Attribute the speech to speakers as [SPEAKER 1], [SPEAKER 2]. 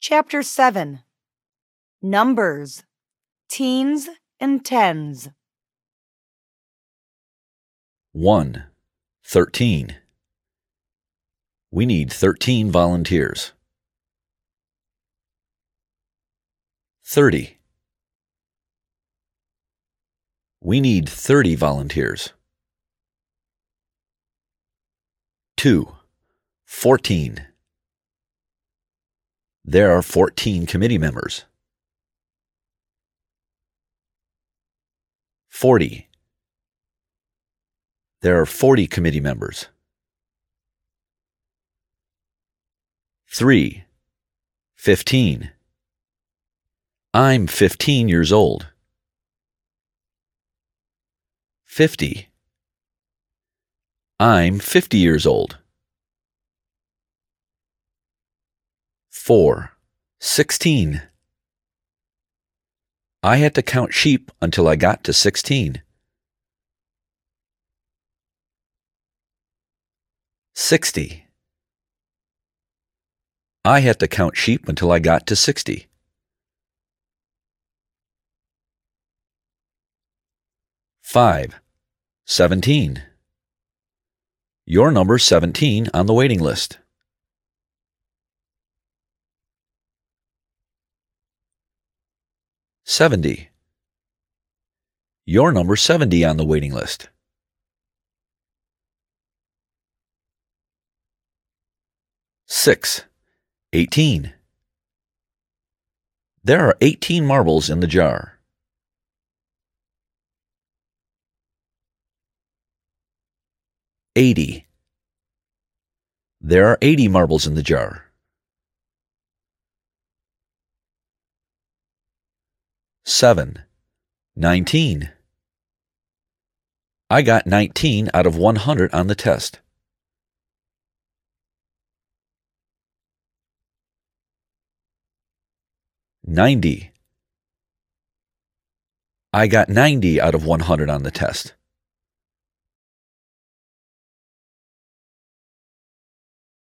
[SPEAKER 1] Chapter 7. Numbers, Teens and Tens.
[SPEAKER 2] 1. 13. We need 13 volunteers. 30. We need 30 volunteers. 2. 14. There are 14 committee members. 40. There are 40 committee members. 3. 15. I'm 15 years old. 50. I'm 50 years old. 4. 16. I had to count sheep until I got to 16. 60. I had to count sheep until I got to 60. 5. 17. Your number's 17 on the waiting list. 70. Your number's 70 on the waiting list. 6. 18. There are 18 marbles in the jar. 80. There are 80 marbles in the jar. 7. 19. I got 19 out of 100 on the test. 90. I got 90 out of 100 on the test.